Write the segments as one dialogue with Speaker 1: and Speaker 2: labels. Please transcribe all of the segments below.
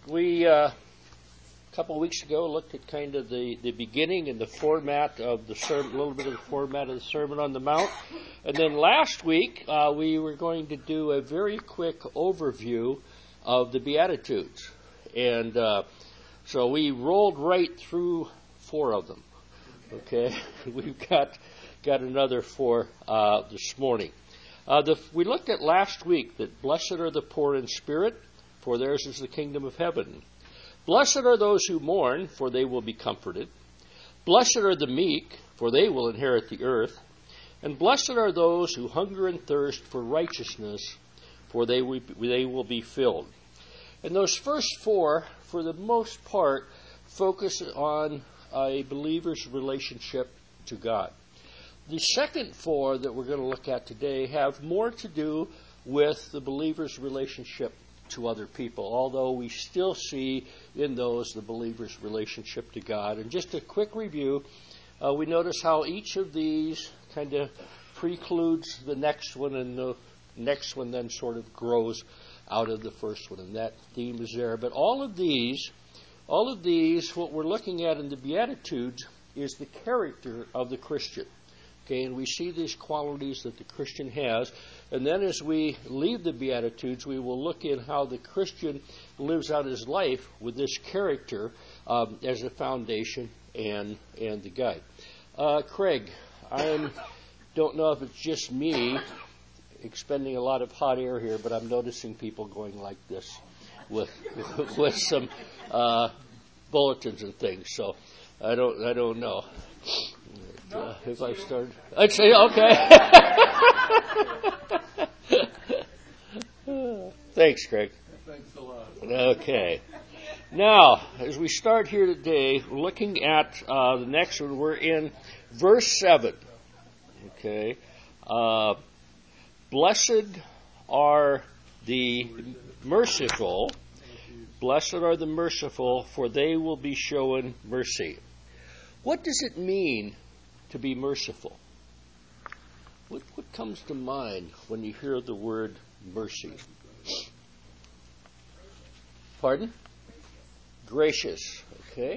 Speaker 1: We a couple of weeks ago looked at kind of the beginning and the format of the sermon, a little bit of the format of the Sermon on the Mount. And then last week we were going to do a very quick overview of the Beatitudes. And so we rolled right through 4 of them. Okay, we've got another 4 this morning. We looked at last week that blessed are the poor in spirit, for theirs is the kingdom of heaven. Blessed are those who mourn, for they will be comforted. Blessed are the meek, for they will inherit the earth. And blessed are those who hunger and thirst for righteousness, for they will be filled. And those first 4, for the most part, focus on a believer's relationship to God. The second 4 that we're going to look at today have more to do with the believer's relationship to other people, although we still see in those the believer's relationship to God. And just a quick review, we notice how each of these kind of precludes the next one, and the next one then sort of grows out of the first one, and that theme is there. But all of these, what we're looking at in the Beatitudes is the character of the Christian. Okay, and we see these qualities that the Christian has. And then as we leave the Beatitudes, we will look at how the Christian lives out his life with this character as a foundation and the guide. Craig, I don't know if it's just me expending a lot of hot air here, but I'm noticing people going like this with some bulletins and things. So I don't know. If I start, I'd say okay. Thanks, Craig.
Speaker 2: Thanks a lot.
Speaker 1: Okay. Now, as we start here today, we're looking at the next one. We're in verse 7. Okay. Blessed are the merciful. Blessed are the merciful, for they will be shown mercy. What does it mean to be merciful? What comes to mind when you hear the word mercy? Pardon? Gracious. Okay.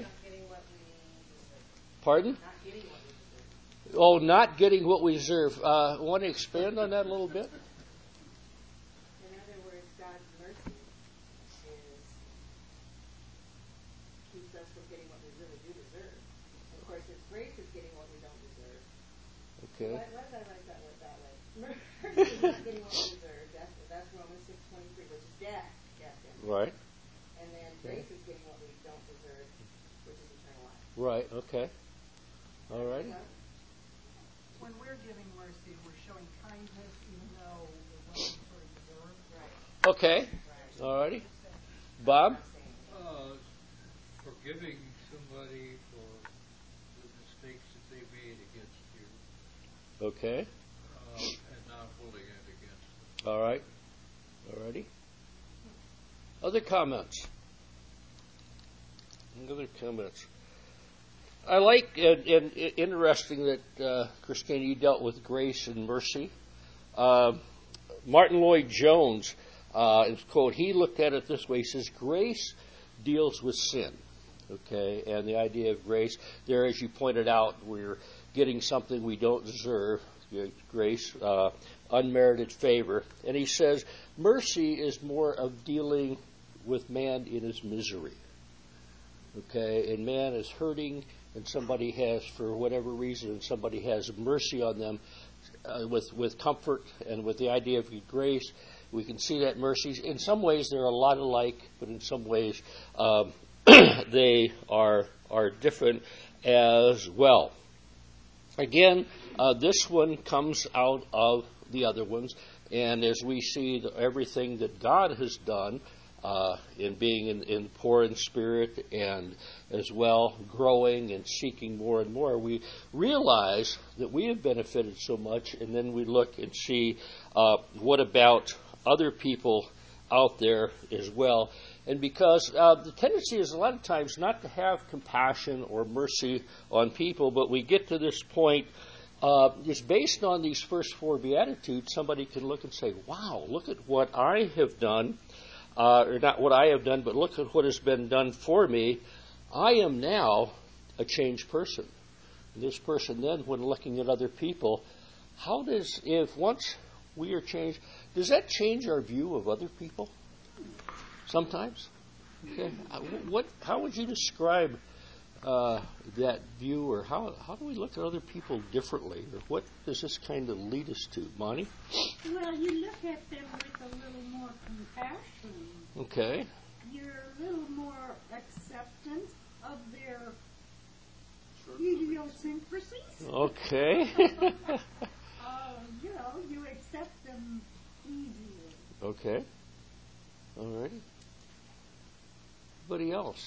Speaker 1: Pardon? Oh, not getting what we deserve. Want to expand on that a little bit?
Speaker 3: In other words, God's mercy keeps us from getting what we really do deserve. Of course, His grace is getting what we don't deserve.
Speaker 1: Okay.
Speaker 3: Why did I write that way? Mercy is not getting what we deserve. That's Romans 6:23, which is death.
Speaker 1: Right.
Speaker 3: And then grace is getting what we don't deserve, which is eternal life.
Speaker 1: Right. Okay. All right.
Speaker 4: When we're giving mercy, we're showing kindness even though it wasn't sort of deserved. Right.
Speaker 1: Okay. All righty. Bob?
Speaker 2: Forgiving somebody for the mistakes that they made against you.
Speaker 1: Okay.
Speaker 2: And not holding it against them.
Speaker 1: All right. All righty. Other comments? I like and interesting that, Christina, you dealt with grace and mercy. Martin Lloyd-Jones, quote, he looked at it this way. He says, grace deals with sin. Okay, and the idea of grace, there, as you pointed out, we're getting something we don't deserve. Grace, unmerited favor. And he says, mercy is more of dealing with man in his misery. Okay, and man is hurting, and somebody has, for whatever reason, somebody has mercy on them with comfort and with the idea of grace. We can see that mercy. In some ways, they're a lot alike, but in some ways, they are different as well. Again, this one comes out of the other ones, and as we see everything that God has done in being in poor in spirit and as well growing and seeking more and more, we realize that we have benefited so much, and then we look and see what about other people out there as well. And because the tendency is a lot of times not to have compassion or mercy on people, but we get to this point just based on these first 4 Beatitudes, somebody can look and say, wow, look at what I have done or not what I have done, but look at what has been done for me. I am now a changed person. This person then, when looking at other people, if once we are changed, does that change our view of other people? Sometimes. Okay. How would you describe that view, or how do we look at other people differently, or what does this kind of lead us to, Bonnie?
Speaker 5: Well, you look at them with a little more compassion.
Speaker 1: Okay.
Speaker 5: You're a little more acceptant of their idiosyncrasies.
Speaker 1: Okay.
Speaker 5: You accept them easier.
Speaker 1: Okay. All righty. Anybody else?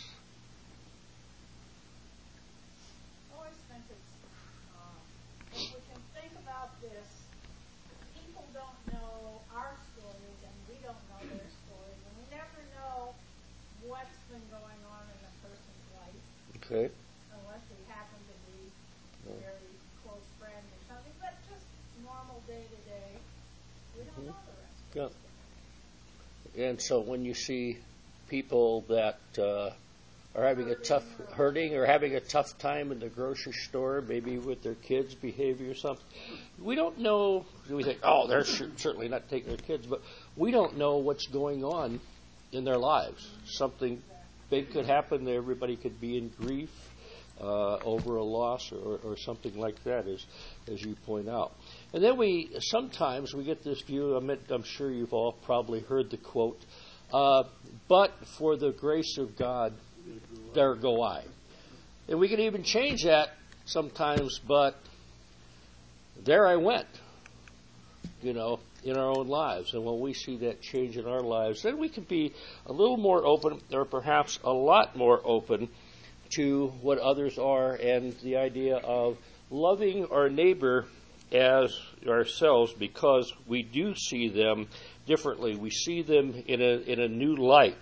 Speaker 6: I always think if we can think about this, people don't know our stories and we don't know their stories, and we never know what's been going on in a person's life.
Speaker 1: Okay.
Speaker 6: Unless we happen to be a very close friend or something, but just normal day to day, we don't know the rest of it.
Speaker 1: Yeah. And so when you see people that are having hurting or having a tough time in the grocery store, maybe with their kids' behavior or something, we don't know. We think, oh, they're certainly not taking their kids, but we don't know what's going on in their lives. Something big could happen. Everybody could be in grief over a loss or something like that, as you point out. And then sometimes we get this view. I'm sure you've all probably heard the quote, but for the grace of God, there go I. And we can even change that sometimes, but there I went, in our own lives. And when we see that change in our lives, then we can be a little more open, or perhaps a lot more open, to what others are, and the idea of loving our neighbor as ourselves, because we do see them differently. We see them in a new light.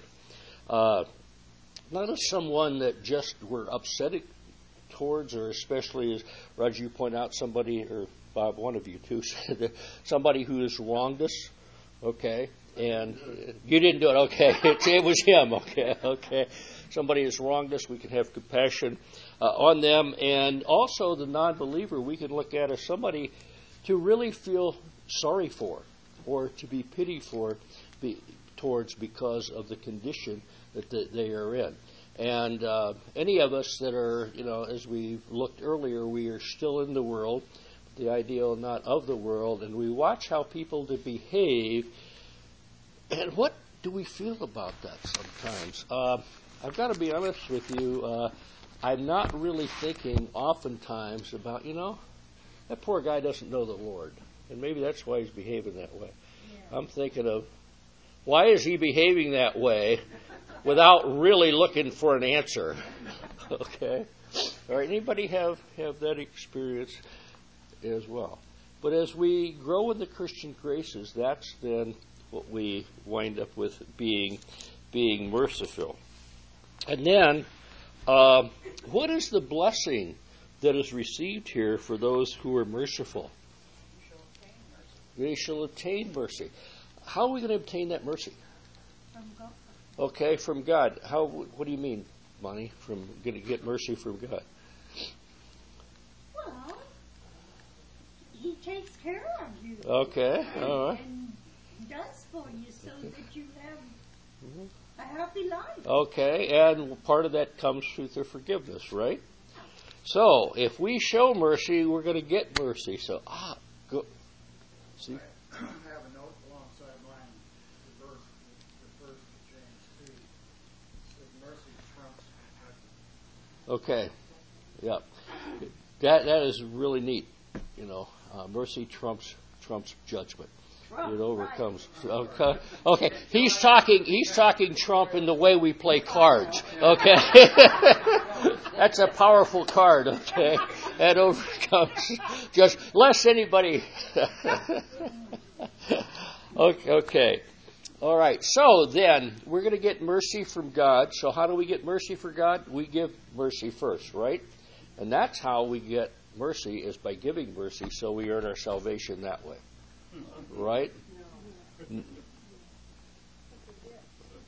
Speaker 1: Not as someone that just we're upset towards, or especially, as Roger, you point out, somebody, or Bob, one of you too, said somebody who has wronged us, okay? And you didn't do it, okay. It was him, okay. Somebody has wronged us, we can have compassion on them. And also the non-believer, we can look at as somebody to really feel sorry for, or to be pity towards, because of the condition that they are in. And any of us that are, as we looked earlier, we are still in the world, the ideal not of the world, and we watch how people behave, and what do we feel about that sometimes? I've got to be honest with you, I'm not really thinking oftentimes about, that poor guy doesn't know the Lord, and maybe that's why he's behaving that way. Yeah. I'm thinking of, why is he behaving that way without really looking for an answer? Okay. All right. Anybody have that experience as well? But as we grow in the Christian graces, that's then what we wind up with, being merciful. And then, what is the blessing that is received here for those who are merciful? They shall obtain mercy. How are we going to obtain that mercy?
Speaker 5: From God.
Speaker 1: Okay, from God. What do you mean, Bonnie, from going to get mercy from God?
Speaker 5: Well, He takes care of you.
Speaker 1: Okay, all right.
Speaker 5: And does for you so that you have a happy life.
Speaker 1: Okay, and part of that comes through the forgiveness, right? So, if we show mercy, we're going to get mercy. So, go. See?
Speaker 7: I have a note alongside mine. The verse refers to James 2. It says, mercy trumps judgment.
Speaker 1: Okay, yeah. That is really neat. Mercy trumps judgment. It overcomes. Okay, he's talking Trump in the way we play cards. Okay, that's a powerful card. Okay, that overcomes just lest anybody. Okay, all right. So then we're going to get mercy from God. So how do we get mercy from God? We give mercy first, right? And that's how we get mercy, is by giving mercy. So we earn our salvation that way. Right?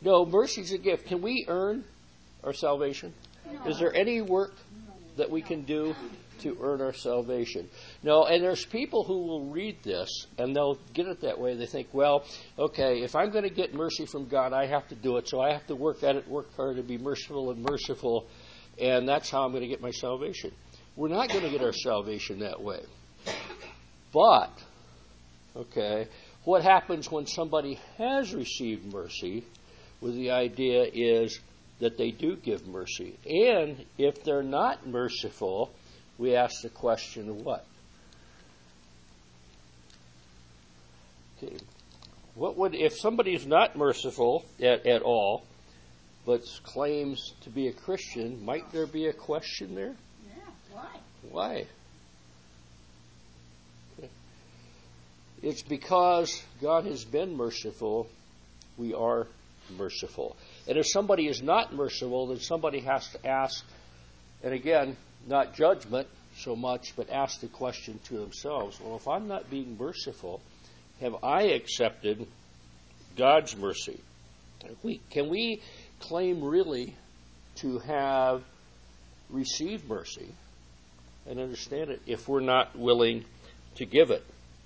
Speaker 1: No, mercy's a gift. Can we earn our salvation? Is there any work that we can do to earn our salvation? No, and there's people who will read this and they'll get it that way. They think, well, okay, if I'm going to get mercy from God, I have to do it, so I have to work at it, work hard to be merciful, and that's how I'm going to get my salvation. We're not going to get our salvation that way. But, okay, what happens when somebody has received mercy? Well, the idea is that they do give mercy. And if they're not merciful, we ask the question of what? Okay. What would, if somebody is not merciful at all, but claims to be a Christian, might there be a question there?
Speaker 5: Yeah, why?
Speaker 1: Why? Okay. It's because God has been merciful, we are merciful. And if somebody is not merciful, then somebody has to ask, and again, not judgment so much, but ask the question to themselves, well, if I'm not being merciful, have I accepted God's mercy? Can we claim really to have received mercy and understand it if we're not willing to give it?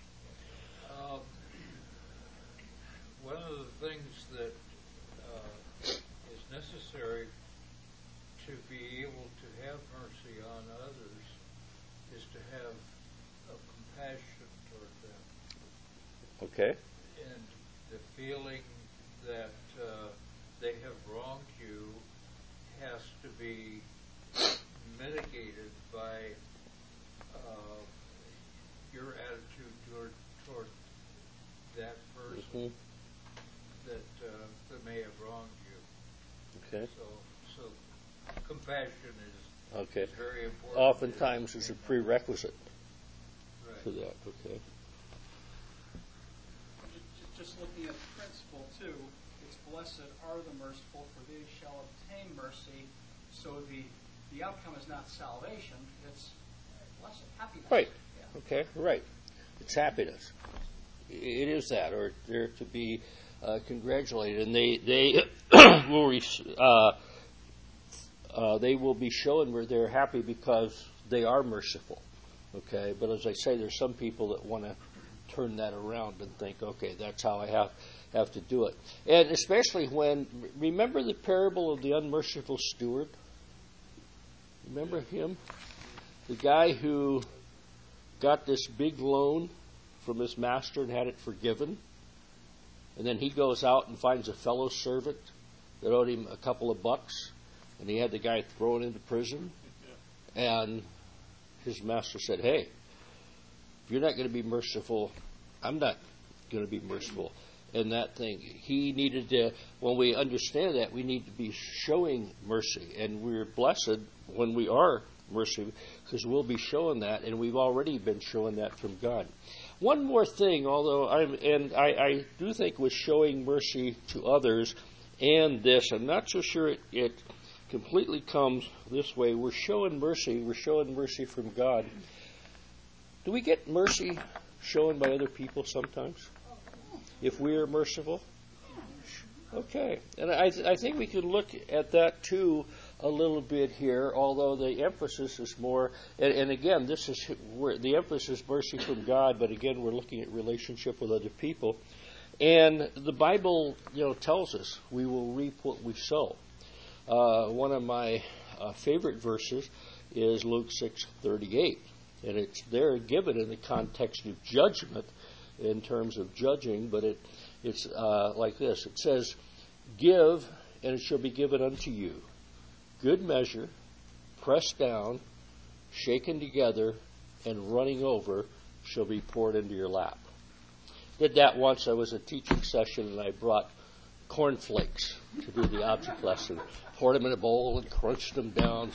Speaker 2: One of the things that is necessary to be able to have mercy on others is to have a compassion toward them.
Speaker 1: Okay.
Speaker 2: And the feeling that they have wronged you has to be mitigated by your attitude toward that person that may have wronged you.
Speaker 1: Okay.
Speaker 2: So compassion is very important.
Speaker 1: Oftentimes is a prerequisite to
Speaker 2: Right.
Speaker 1: that. Okay.
Speaker 8: Just looking at the principle too, it's blessed are the merciful, for they shall obtain mercy. So the outcome is not salvation; it's blessed happiness.
Speaker 1: Right.
Speaker 8: Yeah.
Speaker 1: Okay. Right. It's happiness. It is that, or they're to be congratulated, and they they will be shown where they're happy because they are merciful. Okay. But as I say, there's some people that want to turn that around and think, okay, that's how I have to do it. And especially when, remember the parable of the unmerciful steward? Remember him? The guy who got this big loan from his master and had it forgiven. And then he goes out and finds a fellow servant that owed him a couple of bucks. And he had the guy thrown into prison. And his master said, hey, if you're not going to be merciful, I'm not going to be merciful. And that thing, he needed to, when we understand that, we need to be showing mercy. And we're blessed when we are mercy, because we'll be showing that, and we've already been showing that from God. One more thing, although I do think with showing mercy to others and this, I'm not so sure it completely comes this way. We're showing mercy from God. Do we get mercy shown by other people sometimes? If we are merciful? Okay. And I think we can look at that too a little bit here, although the emphasis is more, and again, this is where the emphasis is mercy from God, but again, we're looking at relationship with other people. And the Bible, tells us we will reap what we sow. One of my favorite verses is Luke 6:38. And it's there given in the context of judgment in terms of judging, but it's like this. It says, give, and it shall be given unto you. Good measure, pressed down, shaken together, and running over shall be poured into your lap. Did that once. I was at a teaching session, and I brought cornflakes to do the object lesson. Poured them in a bowl and crunched them down,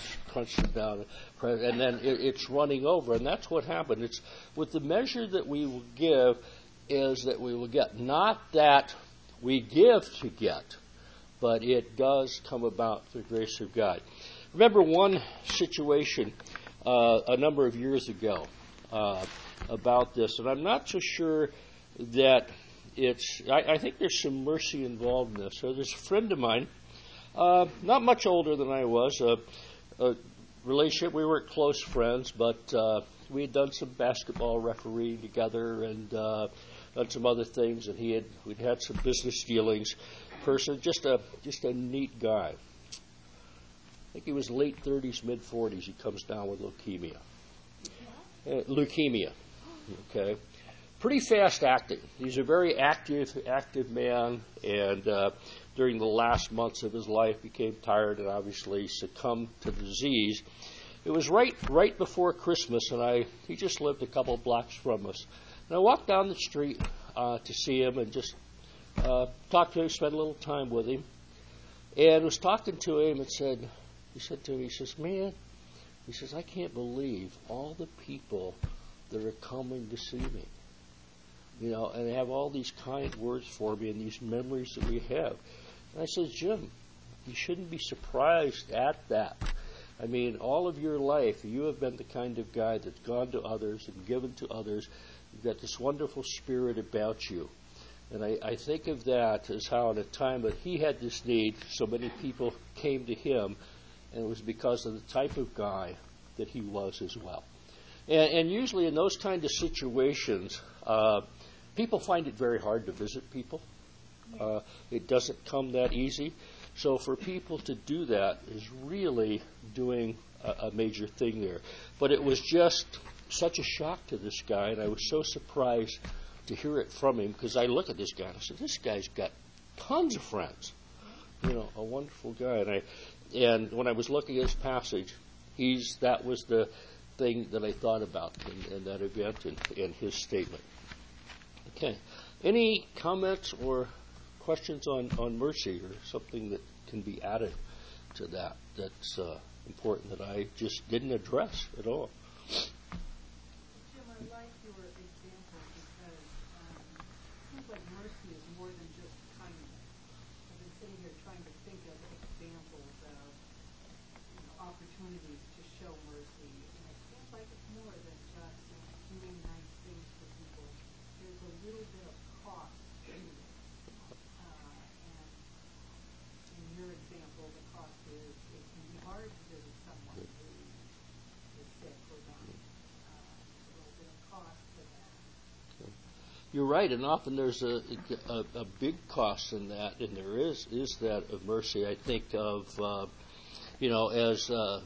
Speaker 1: and then it's running over. And that's what happened. It's with the measure that we will give is that we will get. Not that we give to get, but it does come about through the grace of God. Remember one situation a number of years ago about this, and I'm not so sure that I think there's some mercy involved in this. So there's a friend of mine, not much older than I was, a relationship. We weren't close friends, but we had done some basketball refereeing together and done some other things, and we'd had some business dealings. Person, just a neat guy. I think he was late 30s, mid 40s. He comes down with leukemia. Okay. Pretty fast acting. He's a very active man, and during the last months of his life became tired and obviously succumbed to the disease. It was right before Christmas, and he just lived a couple blocks from us. And I walked down the street to see him and just talked to him, spent a little time with him, and was talking to him and he said to me, he says, man, he says, I can't believe all the people that are coming to see me, and they have all these kind words for me and these memories that we have. And I said, Jim, you shouldn't be surprised at that. I mean, all of your life, you have been the kind of guy that's gone to others and given to others. You've got this wonderful spirit about you. And I think of that as how at a time that he had this need, so many people came to him, and it was because of the type of guy that he was as well. And usually in those kind of situations, people find it very hard to visit people. It doesn't come that easy. So for people to do that is really doing a major thing there. But it was just such a shock to this guy, and I was so surprised to hear it from him, because I look at this guy and I said, this guy's got tons of friends. A wonderful guy. And when I was looking at his passage, that was the thing that I thought about in that event and his statement. Okay. Any comments or questions on mercy, or something that can be added to that's important that I just didn't address at all?
Speaker 4: Jim, I like your example because it seems like mercy is more than just kindness. I've been sitting here trying to think of examples of opportunities to show mercy, and it seems like it's more than just doing nice things for people. There's a little bit of cost to it. And in your example, the cost is it can be hard to visit someone who is sick or dying. There's a little bit of cost to that.
Speaker 1: You're right, and often there's a big cost in that, and there is that of mercy. I think of, as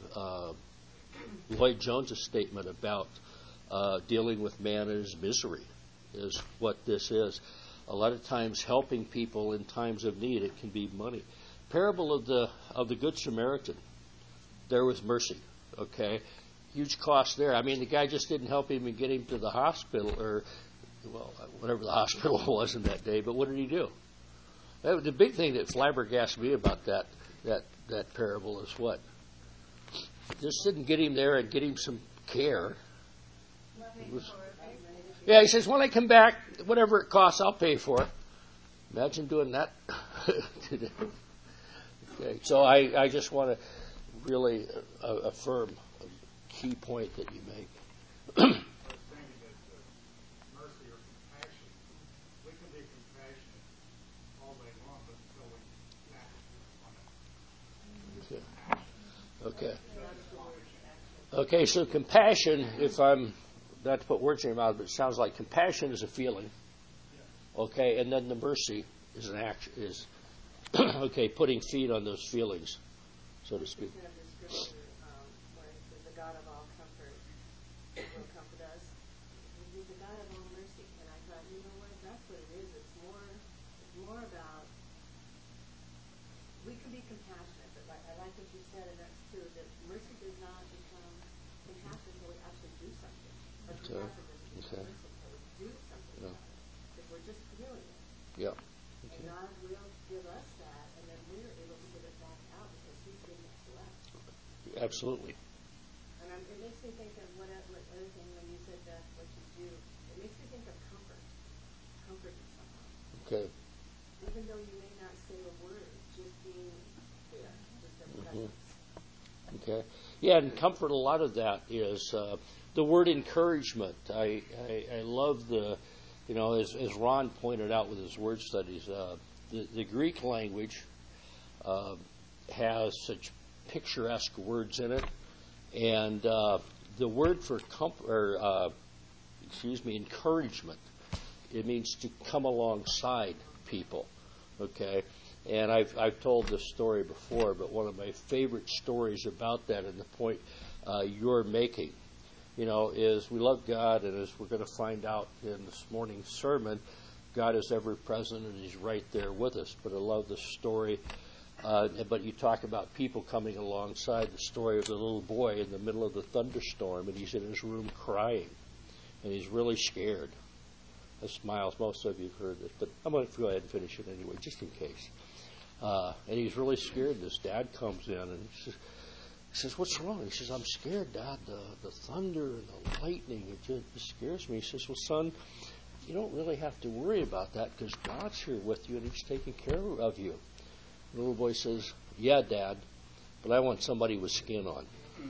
Speaker 1: Lloyd Jones' statement about dealing with man in his misery is what this is. A lot of times helping people in times of need, it can be money. Parable of the Good Samaritan, there was mercy, okay? Huge cost there. I mean, the guy just didn't help him and get him to the hospital, or whatever the hospital was in that day, but what did he do? The big thing that flabbergasted me about that parable is what? Just didn't get him there and get him some care. Yeah, he says, when I come back, whatever it costs, I'll pay for it. Imagine doing that today. Okay, so I just want to really affirm a key point that you make.
Speaker 7: I was thinking that mercy or compassion, we can be compassionate all day long, but until we act on it.
Speaker 1: Okay. Okay, so compassion, not to put words in your mouth, but it sounds like compassion is a feeling. Okay, and then the mercy is an action, putting feet on those feelings, so to speak.
Speaker 3: Speaking of the scripture, where it says the God of all comfort will comfort us. He's the God of all mercy. And I thought, you know what, that's what it is. It's more about, we can be compassionate, but I like what you said, and that's true, that mercy does not become compassion until we actually do something. Or compassion doesn't become mercy until we do something about it. If we're just feeling it.
Speaker 1: Yeah.
Speaker 3: And God will give us that, and then we're able to give it back out because He's giving it to us.
Speaker 1: Absolutely.
Speaker 3: And it makes me think of what other thing when you said that, what you do. It makes me think of comforting someone.
Speaker 1: Okay.
Speaker 3: Even though you may not say a word, just being there, just a presence.
Speaker 1: Okay. Yeah, and comfort, a lot of that is the word encouragement. I love the as Ron pointed out with his word studies, the Greek language has such picturesque words in it, and the word for encouragement, it means to come alongside people. Okay, and I've told this story before, but one of my favorite stories about that, and the point you're making, is we love God, and as we're going to find out in this morning's sermon, God is ever present and He's right there with us. But I love the story. But you talk about people coming alongside, the story of the little boy in the middle of the thunderstorm, and he's in his room crying, and he's really scared. I smiles. Most of you have heard this, but I'm going to go ahead and finish it anyway, just in case. And he's really scared. His dad comes in, and he says, "What's wrong?" He says, "I'm scared, Dad. The thunder and the lightning, it just scares me." He says, "Well, son, you don't really have to worry about that because God's here with you, and He's taking care of you." The little boy says, "Yeah, Dad, but I want somebody with skin on."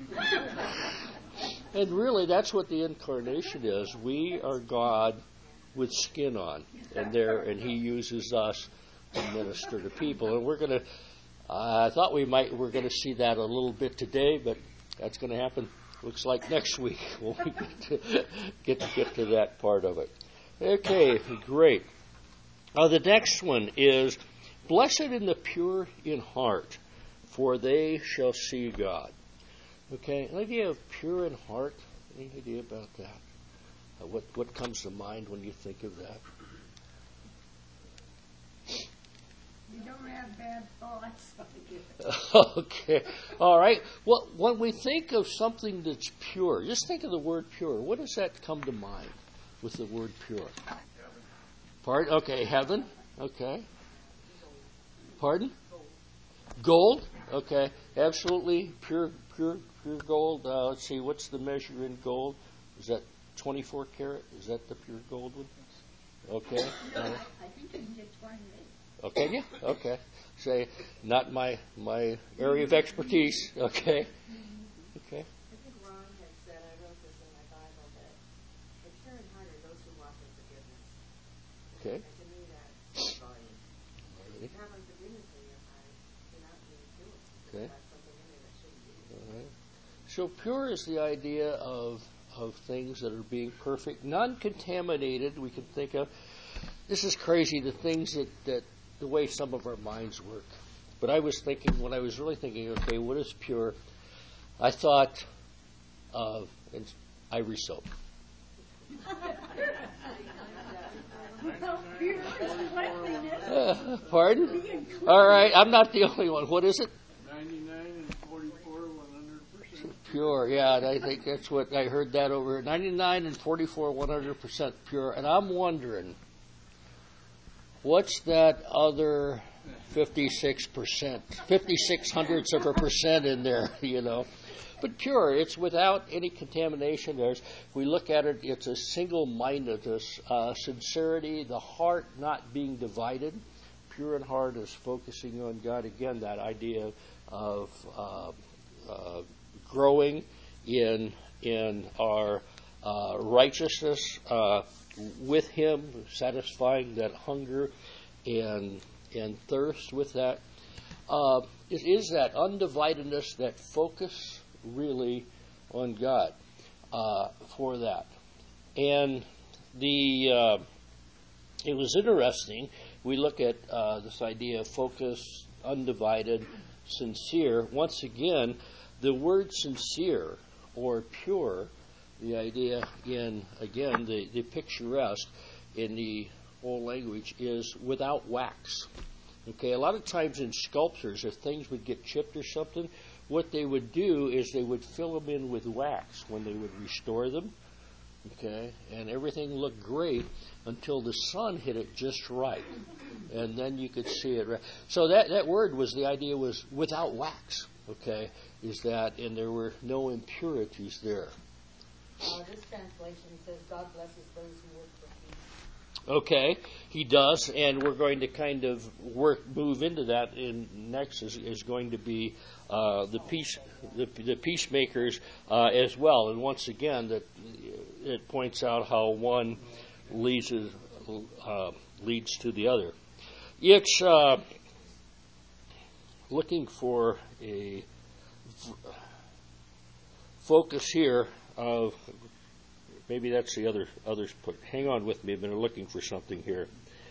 Speaker 1: And really, that's what the incarnation is. We are God with skin on, and He uses us to minister to people. And we're going to, I thought we're going to see that a little bit today, but that's going to happen, looks like next week when we get to that part of it. Okay, great. The next one is, "Blessed in the pure in heart, for they shall see God." Okay, an idea of pure in heart. Any idea about that? What comes to mind when you think of that?
Speaker 5: You don't have bad thoughts.
Speaker 1: Okay, all right. Well, when we think of something that's pure, just think of the word pure. What does that come to mind with the word pure? Pardon? Okay, heaven. Okay. Pardon? Gold. Okay, absolutely pure gold. Let's see, what's the measure in gold? Is that 24 karat? Is that the pure gold one? Okay.
Speaker 5: I think you can get 28.
Speaker 1: Okay, yeah. Okay. Say, not my area of expertise. Okay. Okay.
Speaker 3: I think Ron had said, I wrote this in my Bible, that the pure in heart are those who walk in forgiveness.
Speaker 1: Okay.
Speaker 3: And to me, that's volume. If you have unforgiveness in your heart, you're not being pure.
Speaker 1: Okay.
Speaker 3: That's something in there that shouldn't be.
Speaker 1: All right. So pure is the idea of things that are being perfect, non-contaminated. We can think of, this is crazy, the things that the way some of our minds work. But I was thinking, when I was really thinking, okay, what is pure? I thought of Ivory soap.
Speaker 5: Well, pure is cleanliness.
Speaker 1: Pardon? All right, I'm not the only one. What is it?
Speaker 2: 99 and 44, 100%.
Speaker 1: Pure, yeah, and I think that's what I heard that over 99 and 44, 100% pure. And I'm wondering, what's that other 56%, 56 hundredths of a percent in there, But pure, it's without any contamination. If we look at it, it's a single-mindedness, sincerity, the heart not being divided. Pure in heart is focusing on God. Again, that idea of growing in our righteousness with Him, satisfying that hunger and thirst with that. It is that undividedness, that focus really on God for that. And it was interesting. We look at this idea of focus, undivided, sincere. Once again, the word sincere or pure, the idea in, again, the picturesque in the old language is without wax. Okay, a lot of times in sculptures, if things would get chipped or something, what they would do is they would fill them in with wax when they would restore them. Okay, and everything looked great until the sun hit it just right, and then you could see it. So that word was, the idea was without wax. Okay, is that, and there were no impurities there.
Speaker 4: This translation says, God blesses those who work for peace.
Speaker 1: Okay, He does, and we're going to kind of move into that. In next is going to be the peacemakers as well. And once again, that it points out how one leads leads to the other. It's looking for a focus here of, maybe that's the others put. Hang on with me, I've been looking for something here.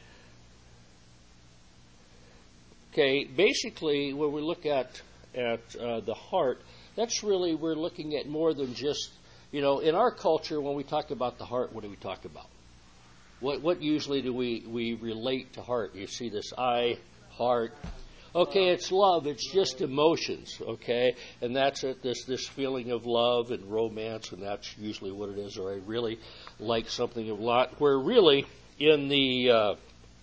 Speaker 1: Okay, basically, when we look at the heart, that's really, we're looking at more than just, in our culture, when we talk about the heart, what do we talk about? What usually do we relate to heart? You see this eye, heart. Okay, it's love. It's just emotions. Okay, and that's it. This feeling of love and romance, and that's usually what it is. Or I really like something a lot. Where really in the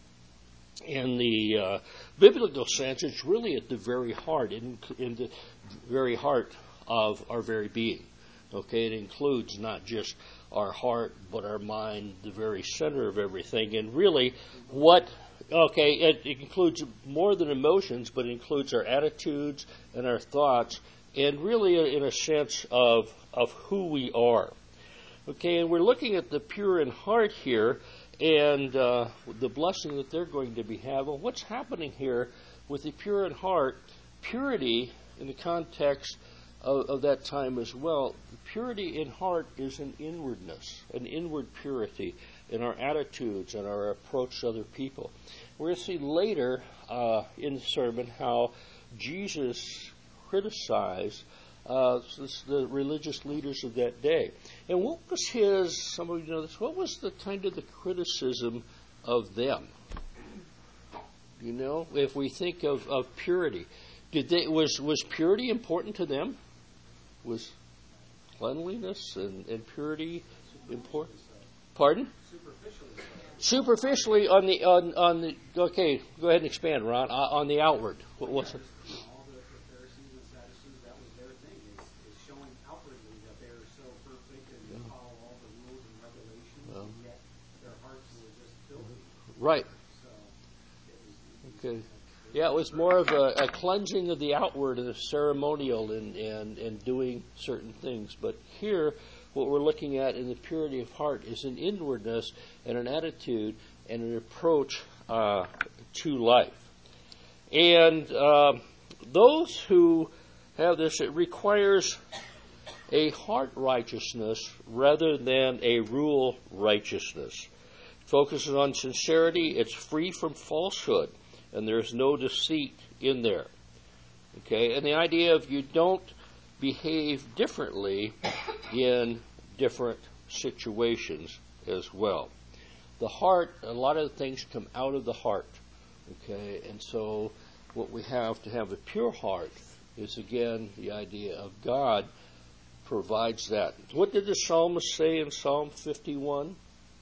Speaker 1: biblical sense, it's really at the very heart, in the very heart of our very being. Okay, it includes not just our heart, but our mind, the very center of everything. And really, it includes more than emotions, but it includes our attitudes and our thoughts, and really in a sense of who we are. Okay, and we're looking at the pure in heart here, and the blessing that they're going to be having. What's happening here with the pure in heart? Purity, in the context of that time as well, purity in heart is an inwardness, an inward purity in our attitudes and our approach to other people. We're going to see later in the sermon how Jesus criticized the religious leaders of that day. And what was some of you know this, what was the kind of the criticism of them? If we think of purity, was purity important to them? Was cleanliness and purity important? Pardon? Superficially on the okay, go ahead and expand, Ron. On the outward, what was it?
Speaker 9: All the Pharisees and Sadducees, that was their thing, is showing outwardly that they are so perfect and they follow all the rules and regulations, and yet their hearts were just filthy.
Speaker 1: Right.
Speaker 9: So
Speaker 1: okay. Yeah, it was more of a cleansing of the outward and a ceremonial and doing certain things. But here, what we're looking at in the purity of heart is an inwardness and an attitude and an approach to life. And those who have this, it requires a heart righteousness rather than a rule righteousness. It focuses on sincerity. It's free from falsehood. And there's no deceit in there. Okay? And the idea of you don't behave differently in different situations as well. The heart, a lot of things come out of the heart. Okay? And so what we have to have a pure heart is, again, the idea of God provides that. What did the psalmist say in Psalm 51?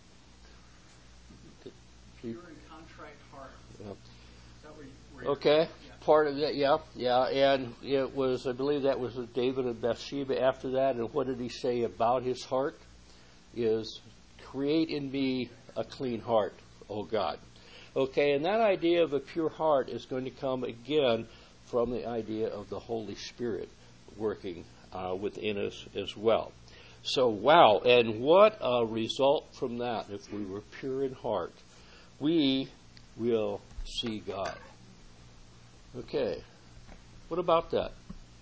Speaker 8: Pure and contrite heart.
Speaker 1: Yeah.
Speaker 8: Okay,
Speaker 1: part of that, yeah, and it was, I believe that was with David and Bathsheba after that, and what did he say about his heart? Is, create in me a clean heart, O God. Okay, and that idea of a pure heart is going to come again from the idea of the Holy Spirit working within us as well. So, wow, and what a result from that. If we were pure in heart, we will see God. Okay. What about that?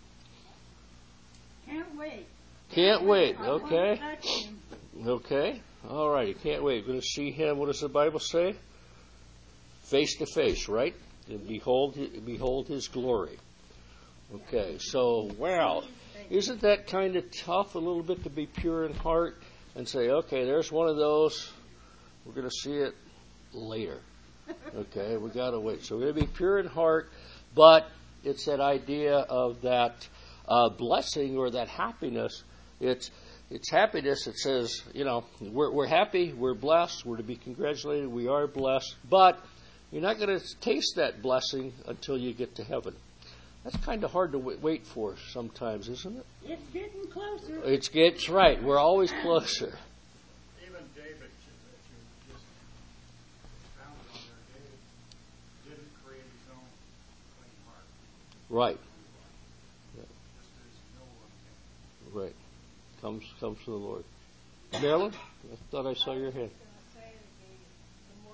Speaker 5: Can't wait.
Speaker 1: Can't wait.
Speaker 5: I want to
Speaker 1: Okay.
Speaker 5: touch him.
Speaker 1: Okay. All righty. Can't wait. Going to see him. What does the Bible say? Face to face, right? And behold his glory. Okay. So, wow. Isn't that kind of tough a little bit to be pure in heart and say, okay, there's one of those. We're going to see it later. Okay. We got to wait. So we're going to be pure in heart. But it's that idea of that blessing or that happiness. It's happiness that says, we're happy, we're blessed, we're to be congratulated, we are blessed. But you're not going to taste that blessing until you get to heaven. That's kind of hard to wait for sometimes, isn't it?
Speaker 5: It's getting closer.
Speaker 1: It's right. We're always closer.
Speaker 7: Even David, that you just found on there, David didn't create his own clean heart.
Speaker 1: Right.
Speaker 7: Just as no one can.
Speaker 1: Right. Comes from the Lord. Marilyn, I thought I saw your hand.
Speaker 6: I was going to say that the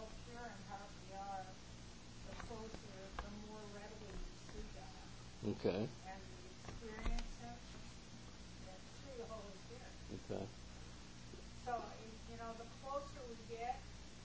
Speaker 1: Okay.
Speaker 6: And we experience Him through the Holy Spirit.
Speaker 1: Okay.
Speaker 6: So, the closer we get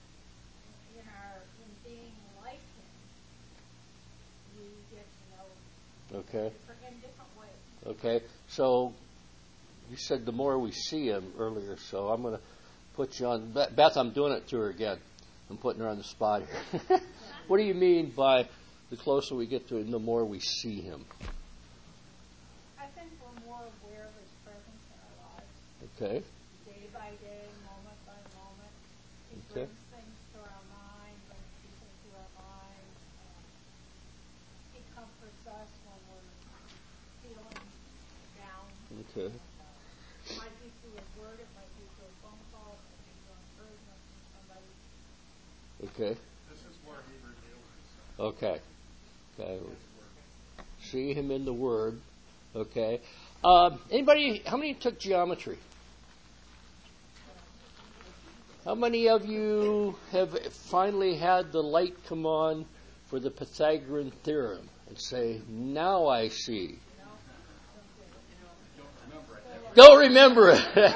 Speaker 6: in being like Him, we get to know
Speaker 1: Okay.
Speaker 6: in different ways.
Speaker 1: Okay. So you said the more we see Him earlier, so I'm going to put you on. Beth, I'm doing it to her again. I'm putting her on the spot here. What do you mean by the closer we get to Him, the more we see Him?
Speaker 6: I think we're more aware of His presence in our lives.
Speaker 1: Okay.
Speaker 6: Day by day, moment by moment. He
Speaker 1: Okay.
Speaker 6: brings things to our mind, brings people to our mind. He comforts us when we're feeling down.
Speaker 1: Okay.
Speaker 6: It might be through a word, it might be through a phone call, it might be through encouragement from somebody.
Speaker 1: Okay.
Speaker 7: This is where he reveals himself.
Speaker 1: Okay. Okay. See Him in the Word. Okay. Anybody? How many took geometry? How many of you have finally had the light come on for the Pythagorean theorem and say, "Now I see"? Don't remember it.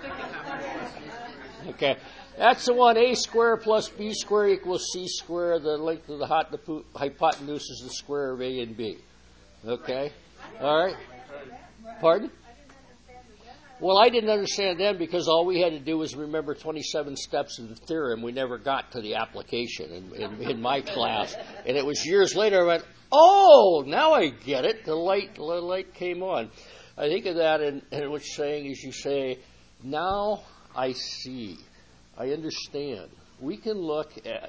Speaker 1: Okay. That's the one. A squared plus B squared equals C squared. The length of the hypotenuse is the square of A and B. Okay? All right? Pardon? Well, I didn't understand then because all we had to do was remember 27 steps of the theorem. We never got to the application in my class. And it was years later I went, oh, now I get it. The light came on. I think of that and what you're saying is you say, now I see. I understand. We can look at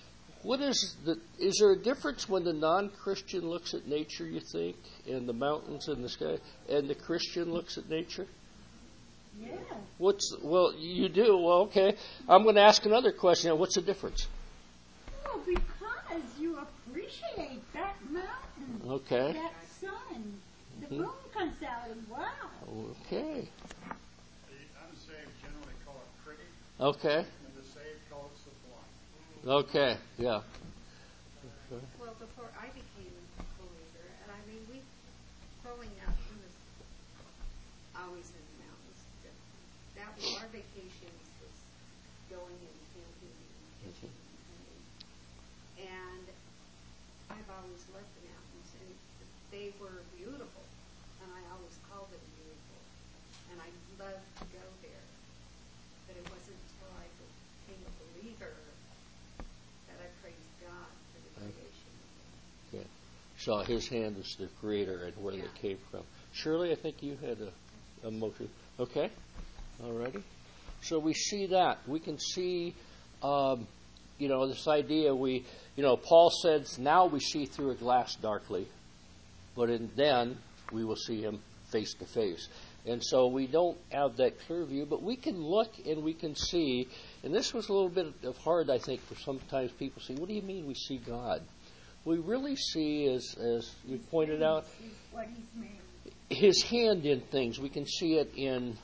Speaker 1: is there a difference when the non-Christian looks at nature, you think, and the mountains and the sky, and the Christian looks at nature?
Speaker 5: Yeah.
Speaker 1: Well, you do. Well, okay. I'm going to ask another question. What's the difference?
Speaker 5: Well, because you appreciate that mountain.
Speaker 1: Okay.
Speaker 5: That sun. The moon comes out and wow.
Speaker 1: Okay.
Speaker 7: The unsaved generally call it pretty,
Speaker 1: Okay.
Speaker 7: and the saved call it sublime.
Speaker 1: Okay. Yeah.
Speaker 3: Well, before I became a believer, and I mean, growing up, we was always in the mountains. That was our vacations, was going and camping and fishing and hunting. And I've always loved the mountains, and they were beautiful, and I always called them beautiful. And I loved to go there. But it wasn't until I became a believer that I praised God for the creation.
Speaker 1: Okay. So His hand is the creator and where they came from. Shirley, I think you had a motion. Okay. All righty. So we see that. We can see, this idea. Paul says, now we see through a glass darkly, but then we will see Him face to face. And so we don't have that clear view, but we can look and we can see. And this was a little bit of hard, I think, for sometimes people say, what do you mean we see God? We really see, as you pointed out,
Speaker 5: What He's made.
Speaker 1: His hand in things. We can see it in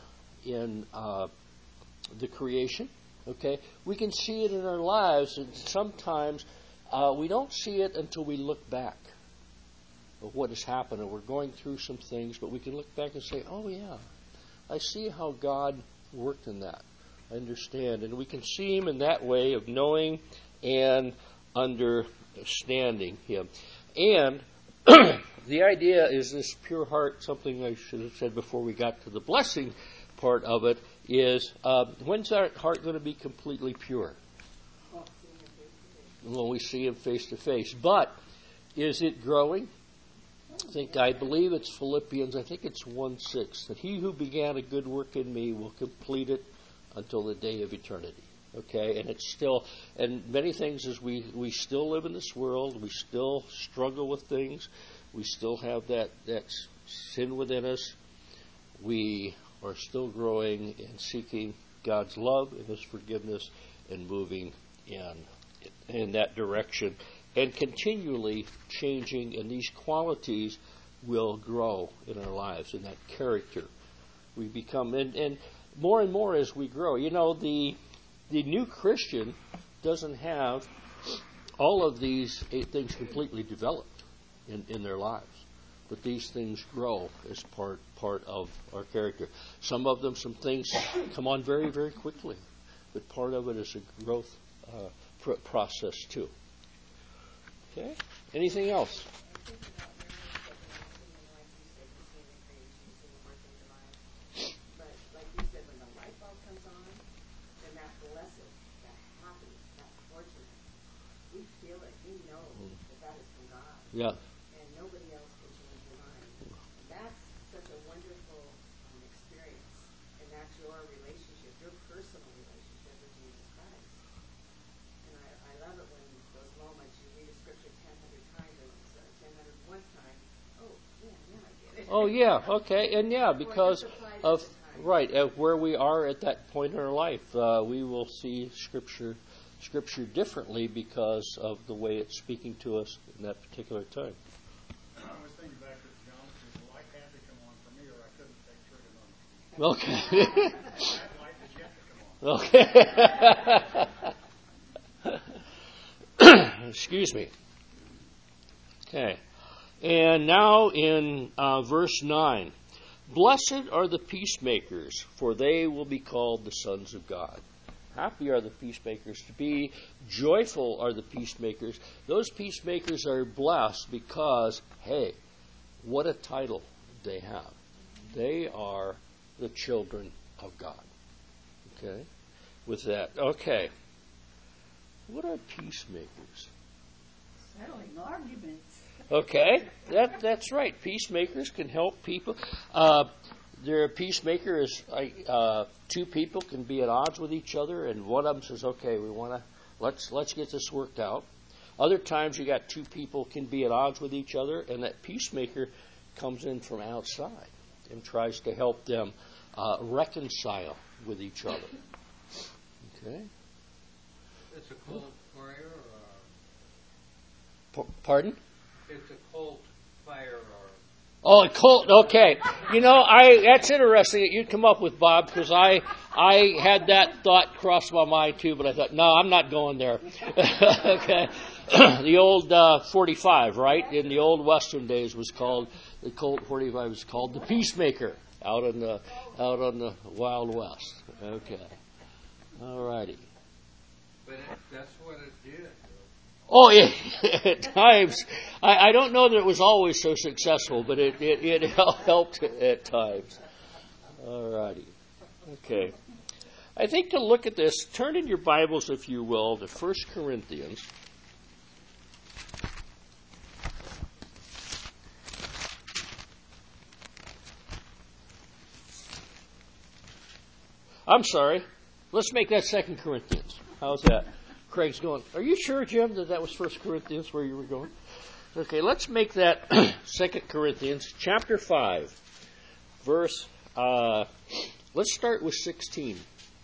Speaker 1: the creation. Okay, we can see it in our lives, and sometimes we don't see it until we look back of what has happened, and we're going through some things. But we can look back and say, "Oh yeah, I see how God worked in that. I understand," and we can see Him in that way of knowing and understanding Him. And the idea is this pure heart. Something I should have said before we got to the blessing part of it is, when's our heart going to be completely pure? When we see Him face to face. But is it growing? I believe it's Philippians, I think it's 1:6, that He who began a good work in me will complete it until the day of eternity. Okay, and it's still, and many things is we still live in this world, we still struggle with things, we still have that sin within us, we are still growing and seeking God's love and His forgiveness and moving in that direction and continually changing, and these qualities will grow in our lives, in that character. We become, and more as we grow. The new Christian doesn't have all of these 8 things completely developed in their lives. but these things grow as part of our character. Some of them, some things come on very, very quickly, but part of it is a growth process too. Okay? Anything else?
Speaker 3: But like you said, when the light bulb comes on, then that blessed, that happy, that fortunate, we feel it. We know that is from God.
Speaker 1: Yeah.
Speaker 3: And nobody else can change your mind. And that's such a wonderful experience. And that's your relationship, your personal relationship with Jesus Christ. And I love it when those moments you read a scripture 1,000 times or 1,001 time. Oh, yeah, I get it.
Speaker 1: Oh, yeah, okay. And yeah, because of where we are at that point in our life, we will see Scripture differently because of the way it's speaking to us in that particular time.
Speaker 7: I was thinking back to geometry. The light had to come on for me, or I couldn't take trigonometry.
Speaker 1: Okay.
Speaker 7: That light is yet to come on.
Speaker 1: Okay. Excuse me. Okay. And now in verse 9. Blessed are the peacemakers, for they will be called the sons of God. Happy are the peacemakers. To be joyful are the peacemakers. Those peacemakers are blessed because, hey, what a title they have. They are the children of God. Okay? With that. Okay. What are peacemakers?
Speaker 5: Settling arguments.
Speaker 1: Okay, that's right. Peacemakers can help people. A peacemaker is two people can be at odds with each other, and one of them says, "Okay, let's get this worked out." Other times, you got two people can be at odds with each other, and that peacemaker comes in from outside and tries to help them reconcile with each other. Okay.
Speaker 2: It's a cold fire or
Speaker 1: Pardon?
Speaker 2: it's a cold fire or
Speaker 1: Oh, a cult. Okay, that's interesting that you'd come up with, Bob, because I had that thought cross my mind too, but I thought, no, I'm not going there. Okay, the old 45, right? In the old Western days, was called the Colt 45 was called the Peacemaker out on the Wild West. Okay, all righty.
Speaker 2: but that's what it did.
Speaker 1: Oh, yeah, at times. I don't know that it was always so successful, but it helped at times. All righty. Okay. I think to look at this, turn in your Bibles, if you will, to 1 Corinthians. I'm sorry. Let's make that 2 Corinthians. How's that? Craig's going, are you sure, Jim, that was 1 Corinthians where you were going? Okay, let's make that 2 Corinthians chapter 5, verse, let's start with 16.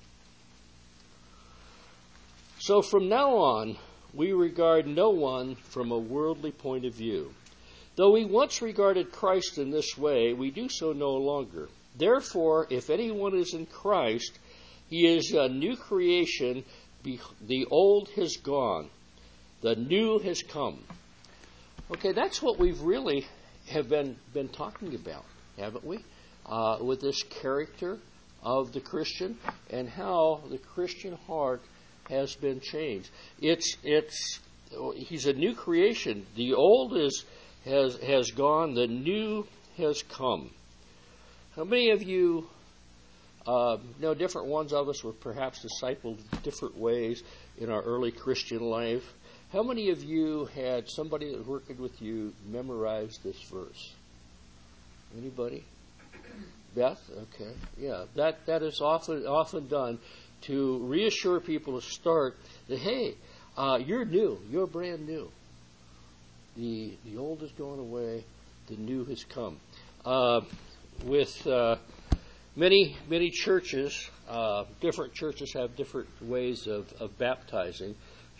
Speaker 1: So from now on, we regard no one from a worldly point of view. Though we once regarded Christ in this way, we do so no longer. Therefore, if anyone is in Christ, he is a new creation. The old has gone. The new has come. Okay, that's what we've really have been talking about, haven't we? With this character of the Christian and how the Christian heart has been changed. He's a new creation. The old has gone. The new has come. How many of you different ones of us were perhaps discipled different ways in our early Christian life? How many of you had somebody that was working with you memorize this verse? Anybody? Beth? Okay. Yeah, that is often done to reassure people to start that, hey, you're new. You're brand new. The old has gone away. The new has come. With many churches, different churches have different ways of baptizing.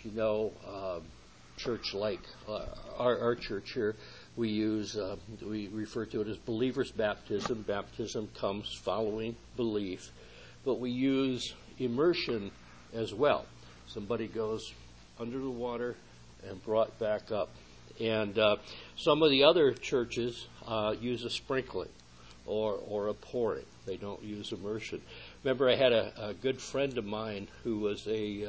Speaker 1: Church like our church here, we refer to it as believer's baptism. Baptism comes following belief, but we use immersion as well. Somebody goes under the water and brought back up. And some of the other churches use a sprinkling or a pouring. They don't use immersion. Remember, I had a good friend of mine who was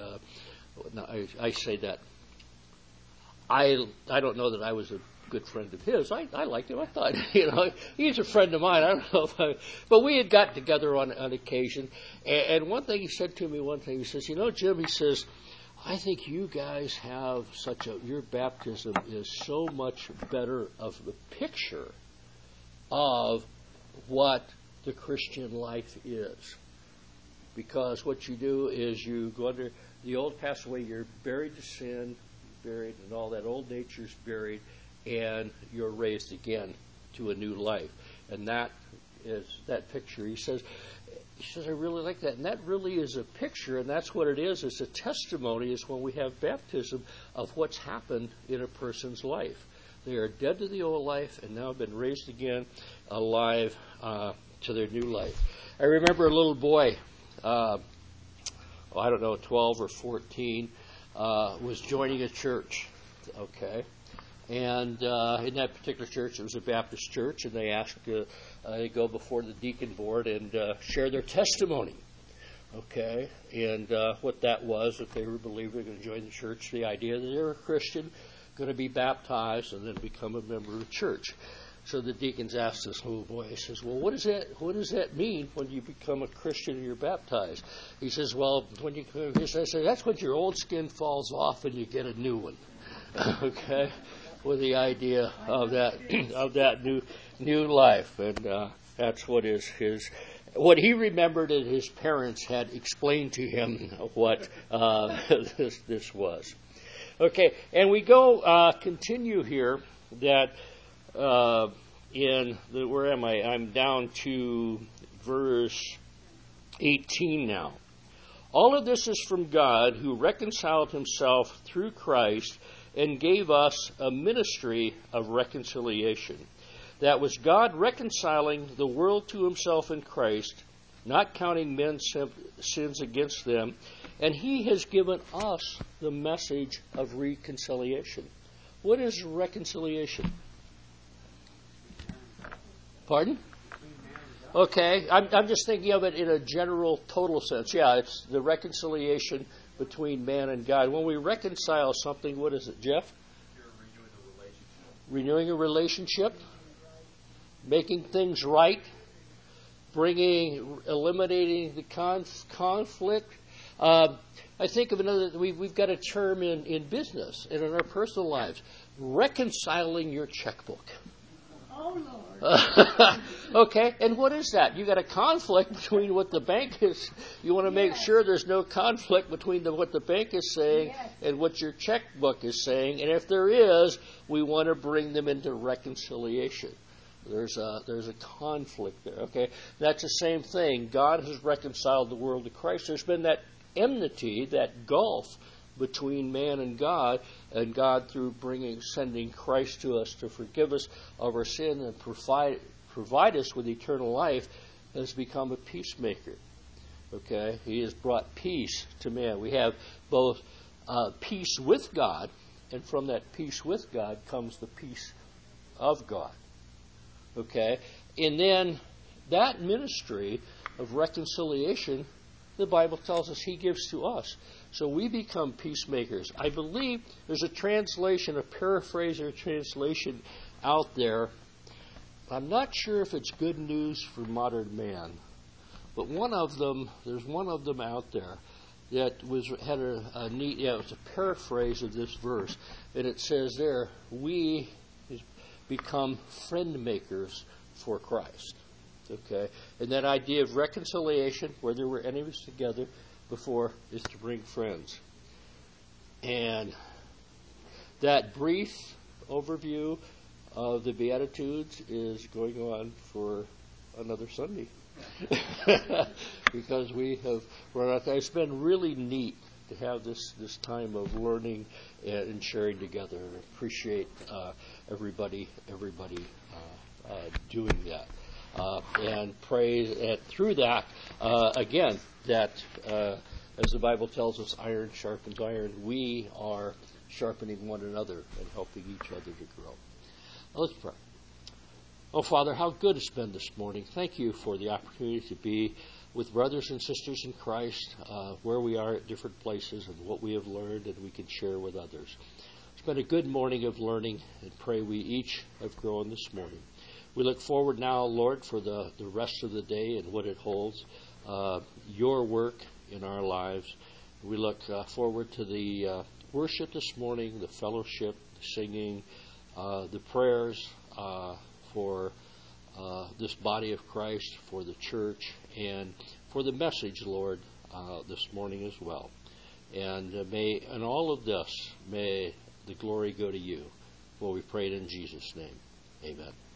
Speaker 1: I say that. I don't know that I was a good friend of his. I liked him. I thought, he's a friend of mine. I don't know but we had gotten together on occasion. And one thing he said to me he says, Jim, he says, I think you guys have your baptism is so much better of the picture of what the Christian life is. Because what you do is you go under the old passed away, you're buried to sin, buried, and all that old nature's buried, and you're raised again to a new life. And that is that picture. He says, I really like that. And that really is a picture, and that's what it is. It's a testimony, is when we have baptism of what's happened in a person's life. They are dead to the old life and now have been raised again, alive to their new life. I remember a little boy, I don't know, 12 or 14, was joining a church, okay? And in that particular church, it was a Baptist church, and they asked to go before the deacon board and share their testimony, okay? And what that was, if they were believers, going to join the church, the idea that they were a Christian, going to be baptized, and then become a member of the church. So the deacons asked this little boy, he says, well, what does that mean when you become a Christian and you're baptized? He says, well, I said, that's when your old skin falls off and you get a new one, okay? With the idea of that new life, and that's what what he remembered that his parents had explained to him what this was. Okay, and we continue here that where am I? I'm down to verse 18 now. All of this is from God, who reconciled himself through Christ and gave us a ministry of reconciliation. That was God reconciling the world to himself in Christ, not counting men's sins against them, and he has given us the message of reconciliation. What is reconciliation? Pardon? Okay, I'm just thinking of it in a general, total sense. Yeah, it's the reconciliation between man and God. When we reconcile something, what is it, Jeff?
Speaker 9: You're renewing a relationship.
Speaker 1: Renewing a relationship, making things right, eliminating the conflict. I think of another. We've got a term in business and in our personal lives: reconciling your checkbook.
Speaker 5: Oh, Lord.
Speaker 1: Okay, and what is that? You got a conflict between what the bank is. You want to make sure there's no conflict between what the bank is saying and what your checkbook is saying. And if there is, we want to bring them into reconciliation. There's a conflict there. Okay, that's the same thing. God has reconciled the world to Christ. There's been that enmity, that gulf between man and God through sending Christ to us to forgive us of our sin and provide us with eternal life, has become a peacemaker. Okay, he has brought peace to man. We have both peace with God, and from that peace with God comes the peace of God. Okay, and then that ministry of reconciliation, the Bible tells us he gives to us. So we become peacemakers. I believe there's a translation, a paraphrase or a translation out there. I'm not sure if it's good news for modern man, but there's one of them out there that had a neat, it was a paraphrase of this verse, and it says there, we become friend makers for Christ. Okay, and that idea of reconciliation, where there were enemies together before, is to bring friends. And that brief overview of the Beatitudes is going on for another Sunday. Because we have run out. It's been really neat to have this time of learning and sharing together. And I appreciate everybody doing that. And pray through that, again, that as the Bible tells us, iron sharpens iron, we are sharpening one another and helping each other to grow. Now let's pray. Oh, Father, how good it's been this morning. Thank you for the opportunity to be with brothers and sisters in Christ, where we are at different places and what we have learned and we can share with others. It's been a good morning of learning, and pray we each have grown this morning. We look forward now, Lord, for the rest of the day and what it holds, your work in our lives. We look forward to the worship this morning, the fellowship, the singing, the prayers for this body of Christ, for the church, and for the message, Lord, this morning as well. And may, in all of this, may the glory go to you. For we pray it in Jesus' name. Amen.